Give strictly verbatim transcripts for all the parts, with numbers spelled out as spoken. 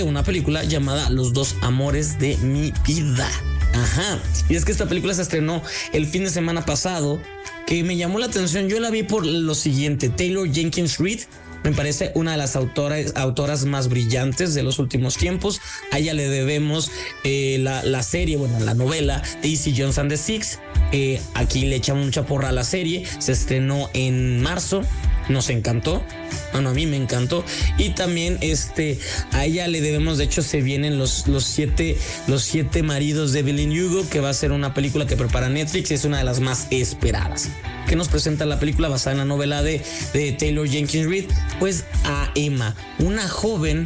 una película llamada Los dos amores de mi vida. Ajá, y es que esta película se estrenó el fin de semana pasado, que me llamó la atención. Yo la vi por lo siguiente: Taylor Jenkins Reid me parece una de las autoras, autoras más brillantes de los últimos tiempos. A ella le debemos eh, la, la serie, bueno, la novela Daisy Jones and the Six. Eh, aquí le echamos mucha porra a la serie. Se estrenó en marzo. Nos encantó. Bueno, a mí me encantó. Y también este, a ella le debemos, de hecho, se vienen los, los, siete, los siete maridos de Evelyn Hugo, que va a ser una película que prepara Netflix. Es una de las más esperadas. ¿Qué nos presenta la película basada en la novela de, de Taylor Jenkins Reid? Pues a Emma, una joven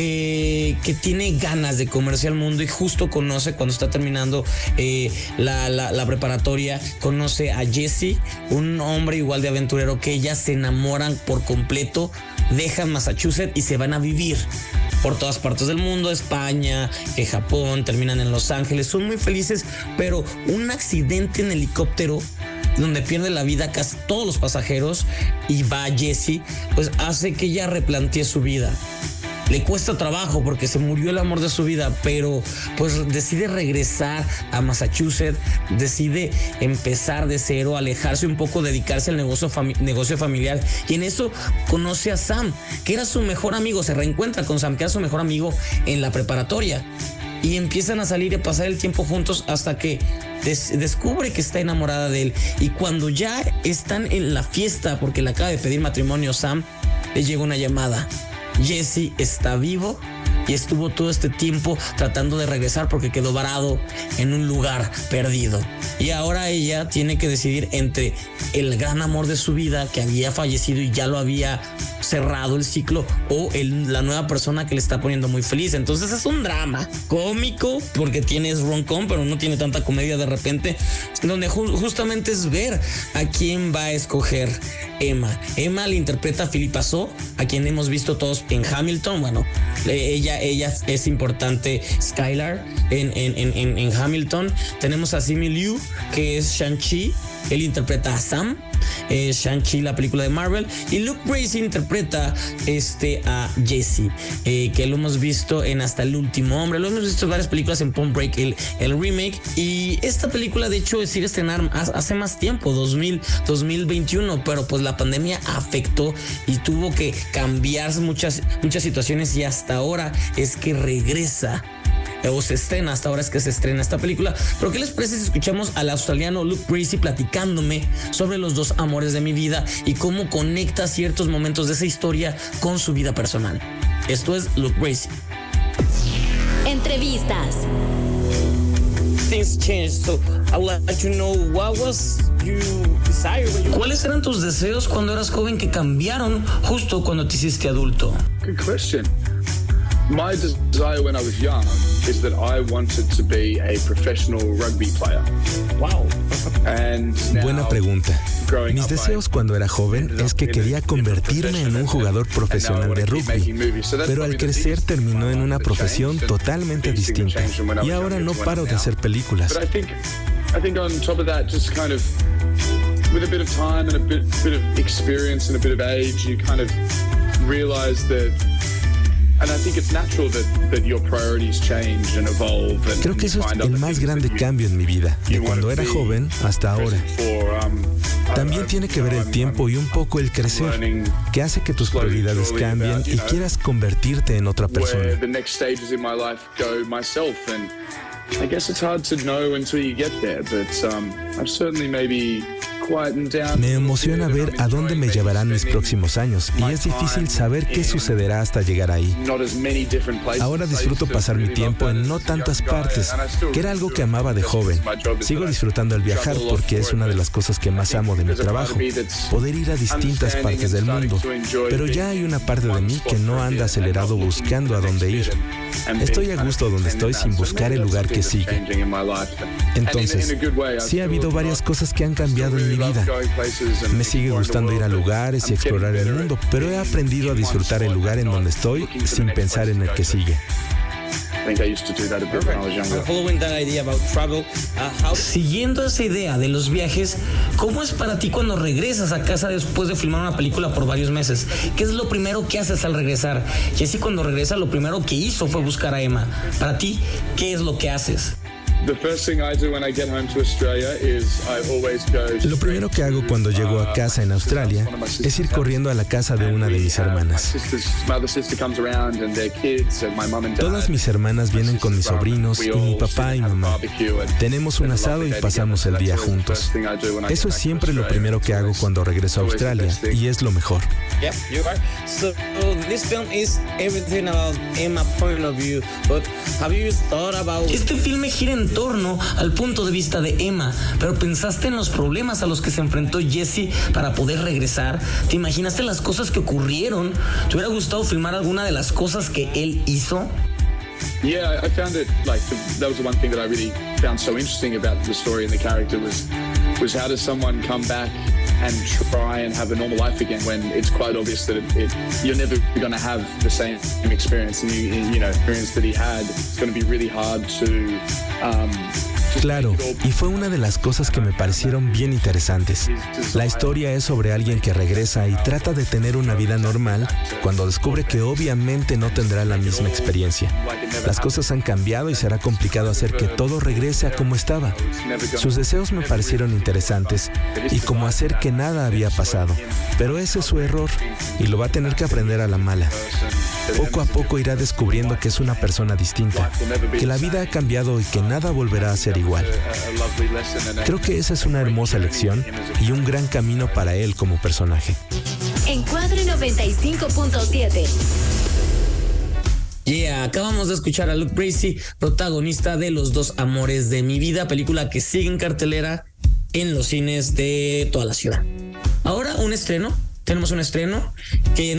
eh, que tiene ganas de comerse al mundo y justo conoce, cuando está terminando eh, la, la, la preparatoria, conoce a Jesse, un hombre igual de aventurero que ella. Se enamoran por completo, dejan Massachusetts y se van a vivir por todas partes del mundo, España, eh, Japón, terminan en Los Ángeles, son muy felices, pero un accidente en helicóptero donde pierde la vida casi todos los pasajeros y va Jesse, pues hace que ella replantee su vida. Le cuesta trabajo porque se murió el amor de su vida, pero pues decide regresar a Massachusetts, decide empezar de cero, alejarse un poco, dedicarse al negocio, fami- negocio familiar, y en eso conoce a Sam, que era su mejor amigo. Se reencuentra con Sam, que era su mejor amigo en la preparatoria, y empiezan a salir y a pasar el tiempo juntos hasta que des- descubre que está enamorada de él. Y cuando ya están en la fiesta, porque le acaba de pedir matrimonio Sam, le llega una llamada: Jesse está vivo y estuvo todo este tiempo tratando de regresar porque quedó varado en un lugar perdido. Y ahora ella tiene que decidir entre el gran amor de su vida, que había fallecido y ya lo había cerrado el ciclo, o el, la nueva persona que le está poniendo muy feliz. Entonces es un drama cómico porque tiene rom-com, pero no tiene tanta comedia de repente, donde ju- justamente es ver a quién va a escoger Emma. Emma le interpreta a Philippa Soo, a quien hemos visto todos en Hamilton. Bueno, ella, ella es importante, Skylar, en, en, en, en Hamilton. Tenemos a Simu Liu, que es Shang-Chi. Él interpreta a Sam, eh, Shang-Chi, la película de Marvel. Y Luke Bracey interpreta este, a Jesse, eh, que lo hemos visto en Hasta el último hombre. Lo hemos visto en varias películas, en Point Break, el, el remake. Y esta película, de hecho, es ir a estrenar hace más tiempo, dos mil, dos mil veintiuno, pero pues la pandemia afectó y tuvo que cambiar muchas, muchas situaciones, y hasta ahora es que regresa, o se estrena, hasta ahora es que se estrena esta película. Pero ¿qué les parece si escuchamos al australiano Luke Bracey platicándome sobre los dos amores de mi vida y cómo conecta ciertos momentos de esa historia con su vida personal? Esto es Luke Bracey. Entrevistas. Things changed, so I would like to know, what was you desire when you... ¿Cuáles eran tus deseos cuando eras joven que cambiaron justo cuando te hiciste adulto? Good question. My desire when I was young is that I wanted to be a professional rugby player. Wow. And now, Buena pregunta. Mis deseos cuando era joven es que quería convertirme en un jugador profesional de rugby, pero al crecer terminó en una profesión totalmente distinta y ahora no paro de hacer películas. But I think, I think on top of that, just kind of with a bit of time and a bit, bit of experience and a bit of age, you kind of realize that. And I think it's natural that, that your priorities change and evolve. And Creo que eso es el más grande cambio en mi vida, de cuando era joven hasta ahora. También tiene que ver el tiempo y un poco el crecer, que hace que tus prioridades cambien y quieras convertirte en otra persona. I guess it's hard to know until you get there, but um, I've certainly maybe quietened down. Me emociona ver a dónde me llevarán mis próximos años y es difícil saber qué sucederá hasta llegar ahí. Ahora disfruto pasar mi tiempo en no tantas partes, que era algo que amaba de joven. Sigo disfrutando el viajar porque es una de las cosas que más amo de mi trabajo, poder ir a distintas partes del mundo, pero ya hay una parte de mí que no anda acelerado buscando a dónde ir. Estoy a gusto donde estoy sin buscar el lugar que sigue. Entonces, sí ha habido varias cosas que han cambiado en mi vida. Me sigue gustando ir a lugares y explorar el mundo, pero he aprendido a disfrutar el lugar en donde estoy sin pensar en el que sigue. I think I used to do that a bit when I was younger. Following that idea about travel, uh, how... Siguiendo esa idea de los viajes, ¿cómo es para ti cuando regresas a casa después de filmar una película por varios meses? ¿Qué es lo primero que haces al regresar? Jesse, cuando regresa, lo primero que hizo fue buscar a Emma. Para ti, ¿qué es lo que haces? Lo primero que hago cuando llego a casa en Australia es ir corriendo a la casa de una de mis hermanas. Todas mis hermanas vienen con mis sobrinos y mi papá y mamá. Tenemos un asado y pasamos el día juntos. Eso es siempre lo primero que hago cuando regreso a Australia y es lo mejor. Yeah, you are. So, so this film is everything about Emma's point of view, but have you thought about... Este filme gira en torno al punto de vista de Emma, pero ¿pensaste en los problemas a los que se enfrentó Jesse para poder regresar? ¿Te imaginaste las cosas que ocurrieron? ¿Te hubiera gustado filmar alguna de las cosas que él hizo? Yeah, I found it like that was the one thing that I really found so interesting about the story and the character was was how does someone come back and try and have a normal life again when it's quite obvious that it, it, you're never going to have the same experience and you, you know experience that he had. It's going to be really hard to um, Claro, y fue una de las cosas que me parecieron bien interesantes. La historia es sobre alguien que regresa y trata de tener una vida normal cuando descubre que obviamente no tendrá la misma experiencia. Las cosas han cambiado y será complicado hacer que todo regrese a como estaba. Sus deseos me parecieron interesantes y como hacer que nada había pasado. Pero ese es su error y lo va a tener que aprender a la mala. Poco a poco irá descubriendo que es una persona distinta, que la vida ha cambiado y que nada volverá a ser igual. Creo que esa es una hermosa lección y un gran camino para él como personaje. Encuadre noventa y cinco punto siete. Yeah, acabamos de escuchar a Luke Bracey, protagonista de Los dos amores de mi vida, película que sigue en cartelera en los cines de toda la ciudad. Ahora un estreno, tenemos un estreno que